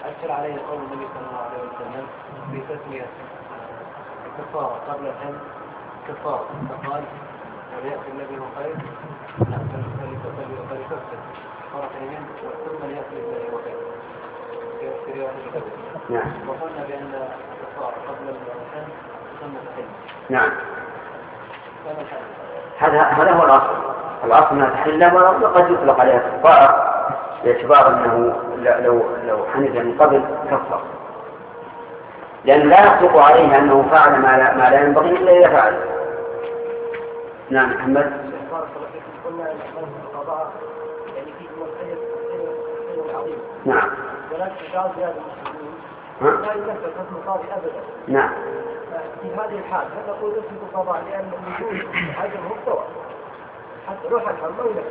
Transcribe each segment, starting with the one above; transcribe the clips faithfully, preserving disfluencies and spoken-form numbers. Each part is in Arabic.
أشكل عليه قول النبي صلى الله عليه وسلم في تسمية الكفار قبل الحل كفار، فقال وليأتي الذي هو خير فليكفر فرق اليمين ثم ليأتي الذي هو خير في رواية الكفر. وقلنا بأن الكفار قبل الحل ثم الحل. نعم. هذا هذا هو الأصل. الأصل أنها تحل وقد يطلق عليها كفارة باعتبار أنه لو لو حنث من قبل كفر، لأن لا يصدق عليه أنه فعل ما لا, ما لا ينبغي إلا إذا فعل. نعم محمد. نعم. لا يكفر حكم القاضي أبدا. نعم. في هذه الحال هل نقول يثبت القضاء لأن الوجود هذا هو الصواب حتى روح الحمى ولا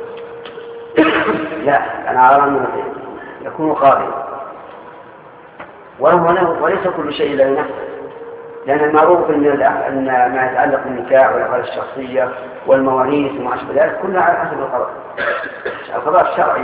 لا؟ أنا أرى أنه يكون قاضيا وليس كل شيء إلا لنفسه، لأن المعروف أن ما يتعلق بالنكاح والأحوال الشخصية والمواريث وما أشبه ذلك كلها على حسب القضاء القضاء الشرعي.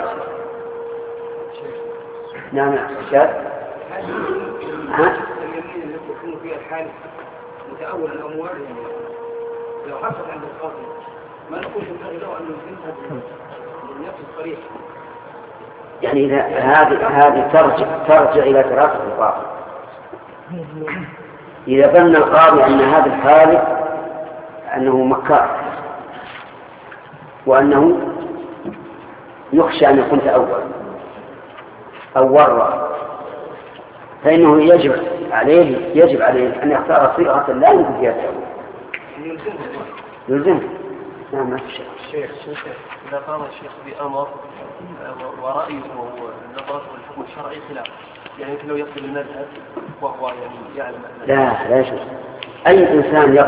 نعم أستاذ. ها؟ اليمين التي يكون فيها الحال متأول الأموال لو حصل عند القاضي ما نقول له أنه ينتهي بالنفس الصريح. يعني إذا هذه هذه ترجع ترجع إلى دراسة القاضي. إذا ظن القاضي أن هذا الحالف أنه مكار وأنه يخشى أن يكون تأول أو ورع، فإنه يجب عليه يجب عليه أن يختار صيغة لا يمكن فيها تأول. يلزمه. نعم ما في شيء. الشيخ إذا قام الشيخ بأمر ورأيه ونظرته الحكم الشرعي خلاف، يعني يمكن لو يقبل المذهب وهو يعني يعلم. لا لا يجوز. أي إنسان